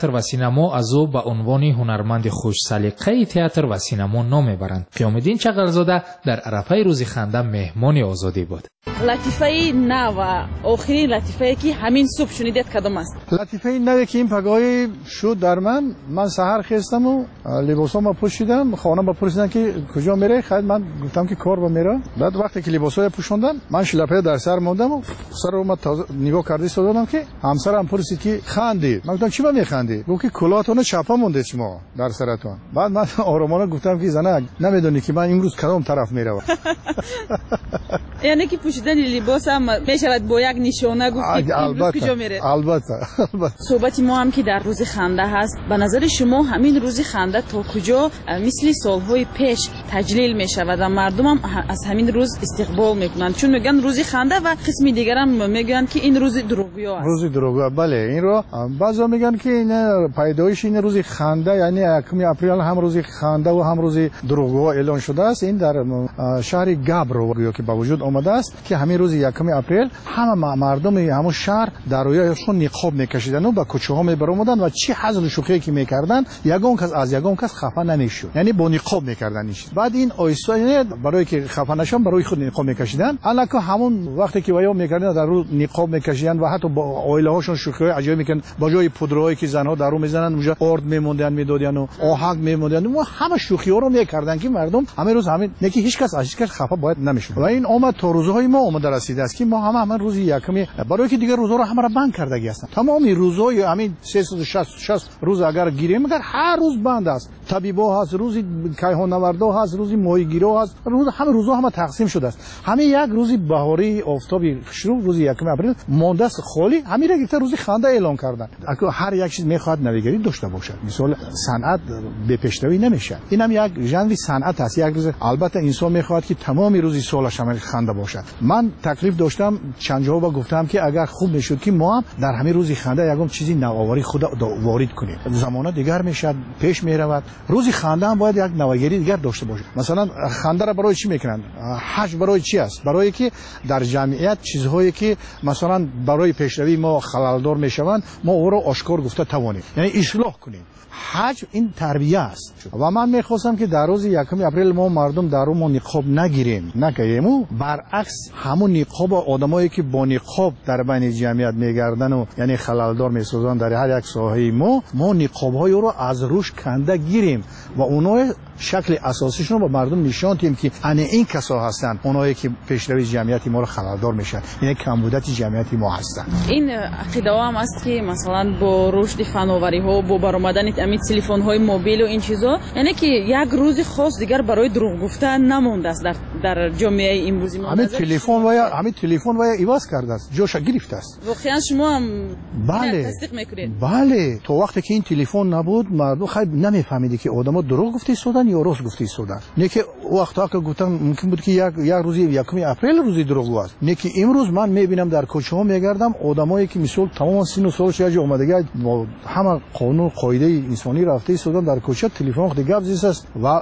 театр ва синемо аз ӯ ба унвони ҳунарманди хушсалиқаи театр ва синемо ном мебаранд. қиёмиддин чағалзода дар арафаи рӯзи ханда меҳмони озодӣ буд. латифаи нав ва охирин латифае ки ҳамин субҳ шунидед кадом аст? латифаи наве ки ин пагоҳи шуд дар ман саҳар хестаму либосома пӯшидам. хонам ба пурсидам ки куҷо меравӣ? Хайр ман гуфтам ки кор ба меравам. баъд вақте ки либосоя пӯшондам ман шляпаи дар сар мондаму сар омад нигоҳ карда истодам ки ҳамсарам пурсид ки хандед. ман гуфтам чӣ ба механдед? гуфт ки кӯлоатона чапа мондед шумо дар саратон. баъд ман оромона гуфтам ки занак намедонӣ ки ман имрӯз кадом тараф меравам. яъне ки пӯшидани либос ҳам мешавад бо як нишона гуфт ки имрӯз куҷо меравед? албатта. суҳбати мо ҳам ки дар рӯзи ханда ҳаст. ба назари шумо ҳамин рӯзи ханда то куҷо мисли солҳои пеш таҷлил мешавад ва мардум ҳам аз ҳамин рӯз истиқбол мекунанд? чун мегӯянд рӯзи ханда ва қисми дигарам мегӯянд ки ин рӯзи дурӯғиё аст. рӯзи дурӯғиё, бале. инро баъзо мегӯянд ки ин пайдоиши ин рӯзи ханда, яъне 1 апрел ҳам рӯзи ханда ва ҳам рӯзи дурӯғиё эълон шудааст. ин дар шаҳри габро гӯё ки ба вуҷуд омадааст ки ҳамин рӯзи 1 апрел ҳама мардуми ҳамон шаҳр дар рӯяшон ниқоб мекашидану ба кӯчаҳо мебаромаданд ва чӣ ҳазлу шӯхие ки мекарданд ягон кас аз ягон кас хафа намешуд. яъне бо ниқоб мекарданд ин чиз. баъд ин оҳиста барое ки хафа нашаванд барои худ ниқоб мекашиданд. алако ҳамон вақте ки ваё мекарданд дар рӯ ниқоб мекашиданд ва ҳатто бо оилаҳошон шӯхиҳои аҷоиб мекарданд. ба ҷои пудрҳое ки занҳо дар рӯ мезананд унҷа орд мемонданд медодияну оҳак мемонданд ва ҳама шӯхиҳоро мекарданд ки мардум ҳамин рӯз ҳамин не ки ҳеҷ кас аз ҳеҷ кас хафа бояд намешуд. ва ин омад то рӯзҳои мо омада расидааст ки мо ҳамин рӯзи якуми барое ки дигар рӯзҳоро ҳамаро банд кардаги ҳастанд. тамоми рӯзҳои ҳамин 360 рӯз агар гирем агар ҳар рӯз банд аст. табибо ҳаст, рӯзи кайҳоннавардо ҳаст, рӯзи моҳигиро ҳаст, ҳама рӯзҳо ҳама тақсим шудааст. ҳамин як рӯзи баҳории офтоби хушрӯ рӯзи 1 апрел мондааст холӣ. ҳамира гирифта рӯзи ханда эълон карданд. ҳар як чиз мехоҳад навигарӣ дошта бошад. мисол санъат бепештавӣ намешавад. ин ҳам як жанри санъат аст. як рӯз албатта инсон мехоҳад ки тамоми рӯзи солаш ҳамин ханда бошад. ман таклиф доштам чанд ҷоҳо гуфтам ки агар хуб мешуд ки мо ҳам дар ҳамин рӯзи ханда ягон чизи навоварӣ худа ворид кунем. замона дигар мешавад, пеш меравад. рӯзи ханда ҳам бояд як навагирӣ дигар дошта бошад. масалан хандара барои чӣ мекунанд? ҳаҷ барои чӣ аст? барое ки дар ҷамъият чизҳое ки масалан барои пешравии мо халалдор мешаванд мо оро ошкор гуфта тавонем, яъне ислоҳ кунем. ҳаҷ ин тарбия аст. ва ман мехостам ки дар рӯзи 1 апрел мо мардум дар рӯ мо ниқоб нагирем, накаему. баръакс ҳамун ниқоба одамое ки бо ниқоб дар байни ҷамъият мегардану яъне халалдор месозанд дар ҳар як соҳаи мо ниқобҳоеро аз рӯш канда гирем ва оноe шакли асосишонро ба мардум нишон диҳем ки ане ин касо ҳастанд оное ки пешравии ҷамъияти моро халалдор мешаванд, яъне камбудати ҷамъияти мо ҳастанд. ин ақидаҳо ҳам аст ки масалан бо рушди фановариҳо бо баромадани ҳамин телефонҳои мобилу ин чизҳо, яъне ки як рӯзи хос дигар барои дурӯғ гуфта намондааст дар ҷомеаи имрӯзи мо. ҳамин телефон ва иваз кардааст, ҷоша гирифтааст. воқеан шумо ҳам тасдиқ мекунед? бале, то вақте ки ин телефон набуд мардум хай намефаҳмиди ки одамо дурӯғ гуфта истоданд ё рост гуфта истоданд. не ки вақто ки гуфтам мумкин буд ки як рӯзи 1 апрел рӯзи дурӯғ аст. не ки имрӯз ман мебинам дар кӯчаҳо мегардам одамое ки мисол тамоман сину солаш як ҷо омадага ҳама қонун қоидаи инсонӣ рафта истоданд дар кӯча телефон худо гап зистааст ва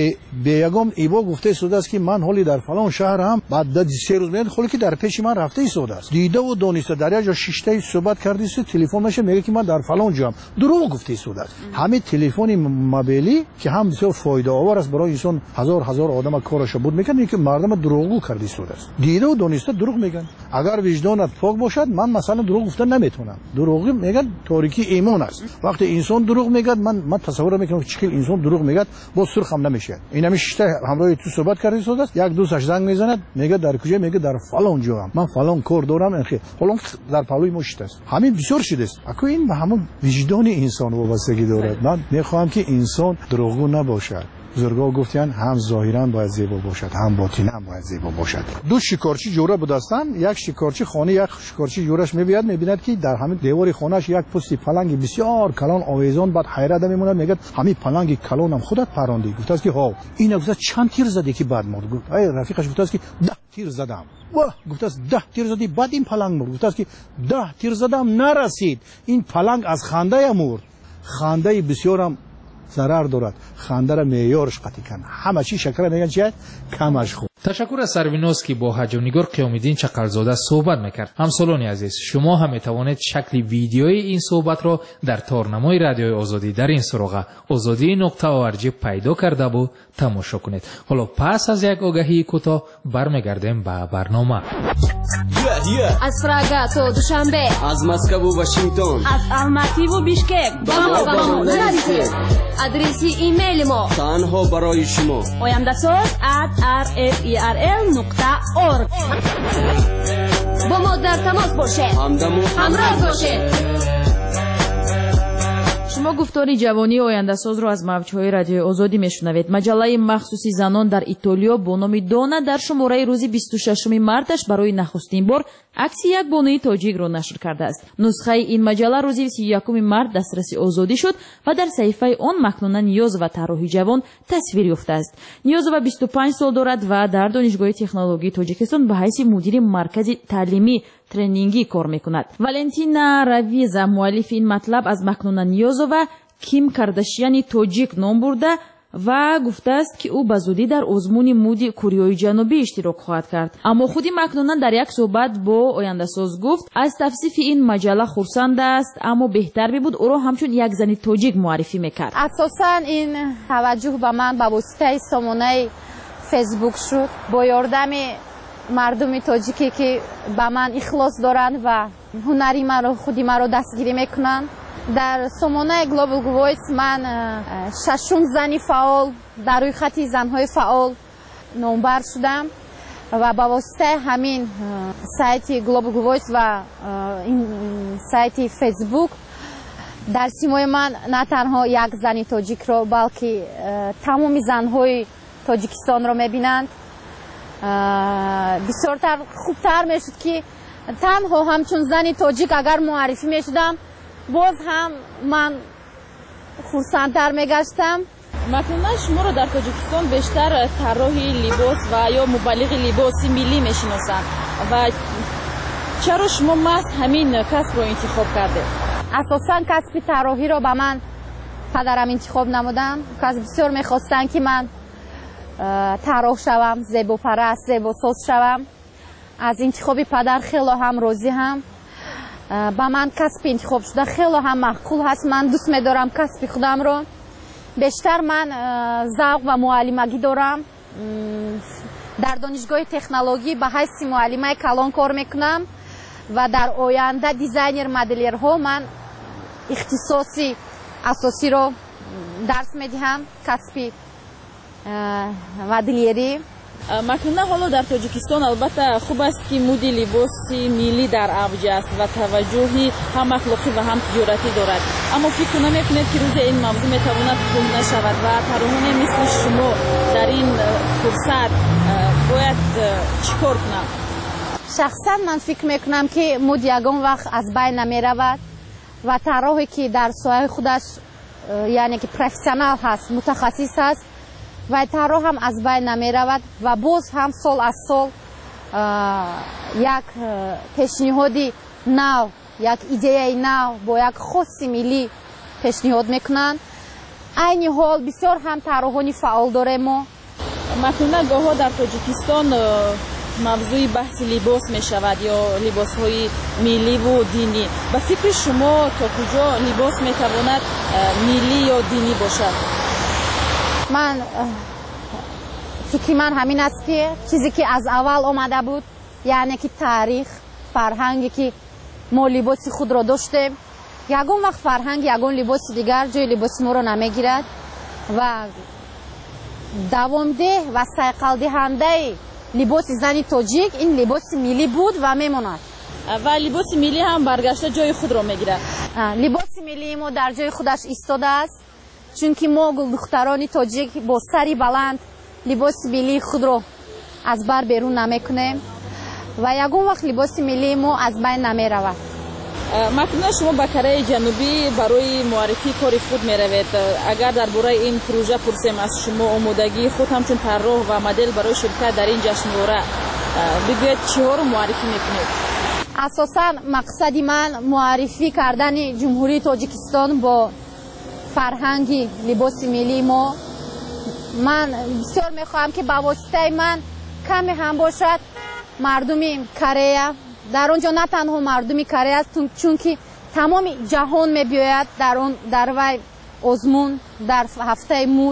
бе ягон ибо гуфта истодааст ки ман ҳоли дар фалон шаҳрам. баъд 3 рӯз меяд ҳоле ки дар пеши ман рафта истодааст. дидаву дониста дар як ҷо шиштаи суҳбат карда истод телефон меша мега ки ман дар фалон ҷоам. дурӯғ гуфта истодааст. ҳамин телефони мобилӣ ки ҳам бисёр фоидаовар аст барои инсон ҳазор одама корашо буд мекард, ки мардама дурӯғгӯ карда истодааст. дидаву дониста дурӯғ мегӯянд. агар виҷдонат пок бошад ман масалан дурӯғ гуфта наметавонам. дурӯғӣ мегӯяд торикии имон аст. вақте инсон дурӯғ мегӯяд ман тасаввур мекунам чӣ хел инсон дурӯғ мегӯяд бо сурхам намешавад. ин ҳамин шишта ҳамроҳи ту суҳбат карда истодааст. як дӯсташ занг мезанад мега дар куҷа, мега дар фалон ҷоам, ман фалон кор дорам. ҳолон дар паҳлӯи мо шиштааст. ҳамин бисёр шудааст. ако ин ба ҳамон виҷдони инсон вобастагӣ дорад. ман мехоҳам ки инсон дурӯғгӯ набошад. бузургҳо гуфтанд ҳам зоҳиран бояд зебо бошад, ҳам ботинан бояд зебо бошад. ду шикорчӣ ҷура будастанд. як шикорчӣ хонаи як шикорчӣ ҷураш мебияд, мебинад ки дар ҳамин девори хонааш як пӯсти паланги бисёр калон овезон. баъд ҳайрат мемонад, мегӯяд ҳамин паланги калонам худат парондӣ? гуфтааст ки ҳов. ина гуфтааст чанд тир задӣ ки баъд мурд? рафиқаш гуфтааст ки 10 тир задам. гуфтааст 10 тир задӣ баъд ин паланг мурд? гуфтааст ки 10 тир задам нарасид, ин паланг аз хандая мурд. хандаи бисёрам зарар дорад. хандара меъёрш қатъи кан. ҳама чӣ шакара мегӯянд чи аст? камаш хуб. تشکر از سروینوس که با حجم‌نگار قیام‌الدین چقلزاده صحبت میکرد. همسالان عزیز، شما هم میتوانید شکل ویدیوی این صحبت را در تارنمای رادیوی آزادی در این سراغ azadi.org پیدا کرده و تماشا کنید. حالا پس از یک آگهی کوتاه برمیگردیم به برنامه. از پراگ تا دوشنبه، از مسکو و واشنگتن، از الماتی و بیشکک با ما نرسید. آدرس ایمیل ما تنها برای شما oyandasaz@rferl.org. با ما در تماس باشید، همراه باشید. شما گفتاری جوانی آینده‌ساز را از موج‌های رادیوی آزادی میشنوید. مجله مخصوصی زنان در ایتالیا با نام دانا در شماره روز 26 مارتش برای نخستین بار عکس یک بانوی تاجیک را نشر کرده است. نسخه این مجله روز 31 مارت دسترسی آزادی شد و در صحیفه آن مکنوناً نیاز و طراحی جوان تصویر یافته است. نیاز و 25 سال دارد و در دانشگاه تکنولوژی تاجیکستان به حیث مدیر مرکز تعلیمی ترنینگی کار میکند. والنتینا راویزا مؤلف این مطلب از مکنوناً نیاز و کیم کارداشیان تاجیک نام برده و گفته است که او به زودی در آزمون مود کره جنوبی اشتراک خواهد کرد. اما خودی مکنوناً در یک صحبت با آینده‌ساز گفت از توصیف این مجله خرسند است، اما بهتر بود او را همچون یک زن تاجیک معرفی میکرد. اساساً این توجه به من به واسطه سامانه فیسبوک شد، با یاردم مردم تاجیکی که به من اخلاص دارند و هنری خودی مرا دستگیری میکنند. در سامانه گلوبال وایس من ششم زنی فعال در روی خط زنهای فعال نامبر شدم و با واسطه همین سایت گلوبال وایس و این سایت فیسبوک در سیمای من نه تنها یک زنی تاجیک را بلکه تمام زنهای تاجیکستان را میبینند. بسیارتر خوبتر میشد که تنها همچون زنی تاجیک اگر معرفی میشدم باز هم من خرسندتر میگشتم. مکنون شما را در تاجیکستان بیشتر طراحی لباس و یا مبلغ لباس ملی میشناسند و چرا شما محض همین کسب را انتخاب کرده؟ اساساً کسب طراحی را به من پدرم انتخاب نمودن. کسب بسیار میخواستن که من طراح شوم، زیبا پرست، زیبا ساز شوم. از انتخاب پدر خیلی هم راضی هم. با من کسب انتخاب شده خیلی هم معقول هست. من دوست می‌دارم کسب خودم رو. بیشتر من ذوق و معلمگی دارم. در دانشگاه تکنولوژی به حیث معلمه کلان کار میکنم و در آینده دیزاینر مدلرها من اختصاصی اساسی رو درس میدهم، کسب مدلیری. مکنون حالا در تاجیکستان البته خوب است که مد لباس ملی در اوج است و توجهی هم اخلاقی و هم تجارتی دارد، اما فکر نمی‌کنید که روز این موضوع میتواند کند شود و طراحان مثل شما در این فرصت باید چیکار کنم؟ شخصا من فکر میکنم که مد یگان وقت از بین نمیرود و طراحی که در ساحه خودش یعنی که پروفسیونال هست، متخصص هست و طراح هم از بین نمی رود و باز هم سال از سال یک پیشنهادی نو، یک ایده نو با یک خاصی ملی پیشنهاد میکنند. این حال بسیار هم طراحان فعال داریم ما. مکنون گاه‌ها در تاجیکستان موضوع بحث لباس می شود یا لباس های ملی و دینی. به فکر شما تا کجا لباس می تواند ملی یا دینی باشد؟ من فکر من همین است که چیزی که از اول آمده بود، یعنی که تاریخ، فرهنگی که ما لباس خود را داشتیم، یگان وقت فرهنگ یگان لباس دیگر جای لباس ما را نمیگیرد و دوامده و سیقل دهنده لباس زنی تاجیک این لباس ملی بود و میماند و لباس ملی هم برگشته جای خود را میگیرد. لباس ملی ما در جای خودش ایستاده است، چون که ما دختران تاجیک با سری بلند لباس ملی خود را از بر بیرون نمیکنیم و یگان وقت لباس ملی ما از بین نمی رود. مکنون شما به کره جنوبی برای معرفی کار خود می روید. اگر در برای این پروژه پرسیم از شما آمادگی خود همچون طراح و مدل برای شرکت در این جشنواره بگوید چه رو معرفی میکنید؟ اساسا مقصدی من معرفی کردن جمهوری تاجیکستان با فرهنگی لباس ملی ما. من بسیار میخواهم که با واسطه من کمی هم باشد مردم کره در اونجا نه تنها مردم کره است چون که تمام جهان میبیاید در وی آزمون در هفته مود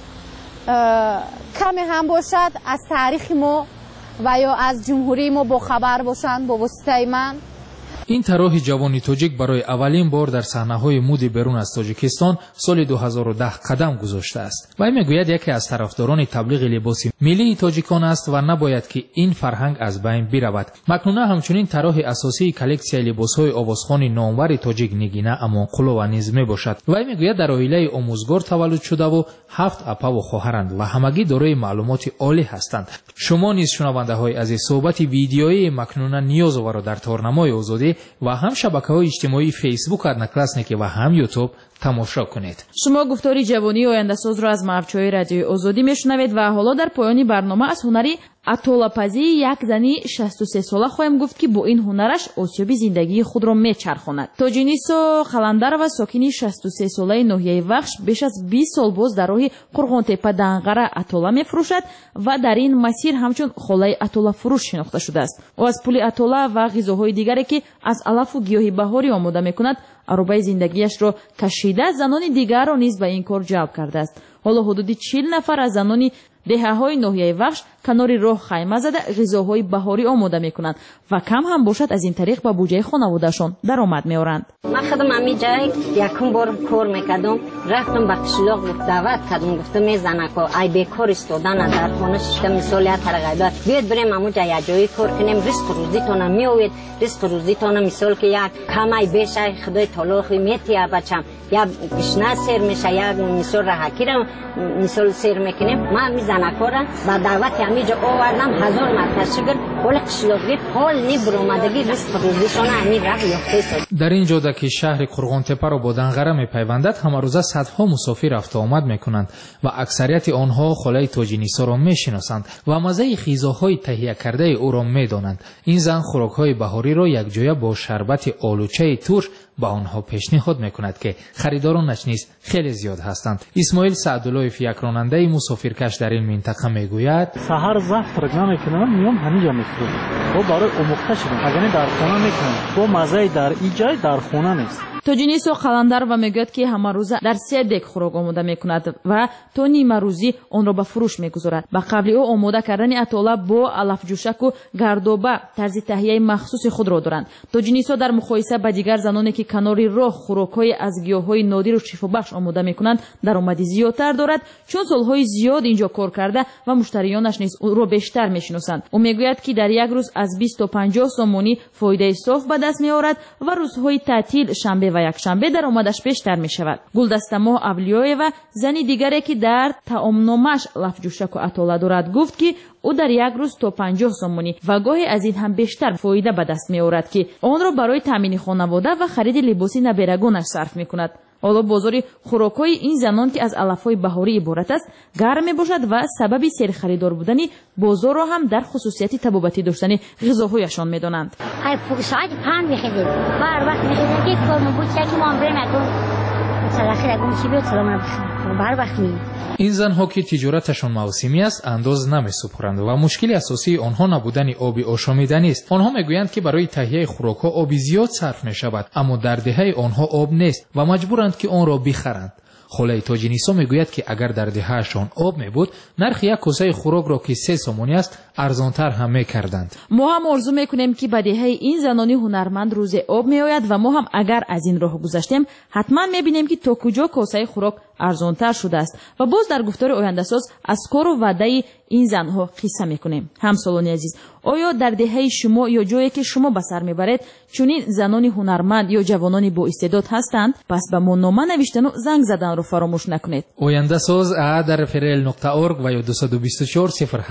کمی هم باشد از تاریخ ما و یا از جمهوری ما با خبر باشند با واسطه من. این طرح جوانی تاجیک برای اولین بار در صحنه‌های مود بیرون از تاجیکستان سال 2010 قدم گذاشته است. وی میگوید یکی از طرفداران تبلیغ لباس ملی تاجیکان است و نباید که این فرهنگ از بین برود. مکنون همچنین طرح اساسی کلکسیای لباس‌های آوازخوان نامور تاجیک نگینه امانقلو و نیز میباشد. وی میگوید در عائله آموزگار تولد شده و 7 اپا و خواهرند و همگی دارای معلومات عالی هستند. شما نیز شنونده‌های عزیز صحبت ویدیویی مکنون نیازآور را در تارنمای آزادی و هم شبکه‌های اجتماعی فیسبوک ادناکلاسنیکی و هم یوتیوب تماشا کنید. شما گفتاری جوانی آینده‌ساز را از موج‌های رادیوی آزادی میشنوید و حالا در پایان برنامه از هنری عطاله‌پزی یک زنی 63 ساله خواهیم گفت که با این هنرش آسیاب زندگی خود را میچرخاند. توجینیسو خلندر و ساکنی 63 ساله ناحیه وخش بیش از 20 سال باز در راه قرغانتپه دنقره عطاله میفروشد و در این مسیر همچون خاله عطاله فروش شناخته شده است. او از پول عطاله و غذاهای دیگری که از علف و گیاه بهاری آماده میکند عروبه زندگیش را کشیده زنان دیگر را نیز به این کار جلب کرده است. حالا حدود 40 نفر از زنان دهه‌های ناحیه وخش کنار راه خیمه زده غذاهای بهاری آماده میکنند و کم هم باشد از این طریق به بودجه خانواده‌شان درآمد میآورند. من خودم همین جای یکم بار کار میکردم، رفتم به قشلاق دعوت کردم، گفتم میزنکو ای بیکار استادن در خانه شدم مثال یا ترغیبات بیاد بریم همونجا یک جایی کار کنیم رزق روزیتون میآید رزق روزیتون مثال که یک کمی بیشه خدای تعالی میتیه بچم یا گشنه سیر میشه یا مثال رهکی را مثال سیر میکنیم. من میزنکو را با دعوت همینجا آوردم 1000 مرتبه شکر ولی قشلاقی حال نی برآمدگی رزق روزیشون همین راه یافته. در این جاده که شهر قرغانتپه را با دنقره میپیوندد همه روزه صدها مسافر رفت آمد میکنند و اکثریت آنها خاله توجینیسا را میشناسند و مزه غذاهای تهیه کرده او را میدانند. این زن خوراکهای بهاری را یک جایه با شربت آلوچه ترش با آنها پیشنهاد میکند که خریدارانش نیز خیلی زیاد هستند. اسماعیل سعداللهیف یک راننده مسافرکش در این منطقه میگوید سحر زفت ترک نمیکنم میام همینجا میخورم و برای اموخته شدم اگر در خانه میکنم با مزه در اینجا در خانه نیست. توجینیسو خلندر و میگوید که همه روزه در 3 دک خوراک آماده میکند و تا نیمه روزی آن را به فروش میگذارد. و قبل او آماده کردن عطاله با علف جوشک و گردوبه طرز تهیه مخصوص خود را دارند. توجینیسو در مقایسه با دیگر زنانی که کنار راه خوراک‌های از گیاهای نادر و شفابخش آماده میکنند درآمدی زیادتر دارد چون سالهای زیاد اینجا کار کرده و مشتریانش نیز او را بیشتر میشناسند. او میگوید که در یک روز از 20 تا 50 سومونی فایده صاف به دست میآورد و روزهای تعطیل شنبه و یکشنبه درآمدش بیشتر می شود. گلدستماه اولیایه و زنی دیگری که در تعامنامش لفجوشک و عطاله دارد گفت که او در یک روز تا 50 سومونی و گاهی از این هم بیشتر فایده به دست می آورد که آن را برای تامین خانواده و خرید لباس نبرگانش صرف می کند. حالا بازار خوراک‌های این زنان که از علف‌های بهاری عبارت است گرم می‌باشد و سبب سیر خریدار بودن بازار را هم در خصوصیت طبابتی داشتن غذاهایشان می‌دانند. ای ساعت 5 می‌خیزیم هر وقت می‌خیزیم که کار بود که ما بریم نکن مثلا خیلی چی بیاد سلام هر وقت می این زنها که تجارتشان موسمی است انداز نمی‌سپارند و مشکلی اساسی آنها نبودن آب آشامیدنی است. آنها میگویند که برای تهیه خوراک‌ها آب زیاد صرف می‌شود اما در دهه آنها آب نیست و مجبورند که آن را بخرند. خاله توجینیسا میگوید که اگر در دههشان آب میبود نرخ یک کاسه خوراک را که 3 سومونی است ارزانتر هم میکردند. ما هم آرزو میکنیم که به دهه این زنانی هنرمند روز آب میآید و ما هم اگر از این راه گذشتیم حتما میبینیم که تا کجا کاسه خوراک ارزانتر شده است و باز در گفتار آینده ساز از کار و وعده این زنها قصه میکنیم. همسالان عزیز، آیا در دهه شما یا جایی که شما به سر میبرید چنین زنانی هنرمند یا جوانانی با استعداد هستند؟ پس به ما نامه نوشتن و زنگ زدن رو فراموش نکنید. آینده ساز @rfrl.org و یا 224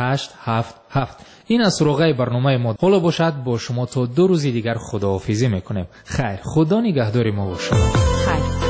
0877. این از سراغه برنامه ما. حالا باشد با شما تا 2 روز دیگر خداحافظی میکنیم. خیر، خدا نگهدار ما و شما. خیر.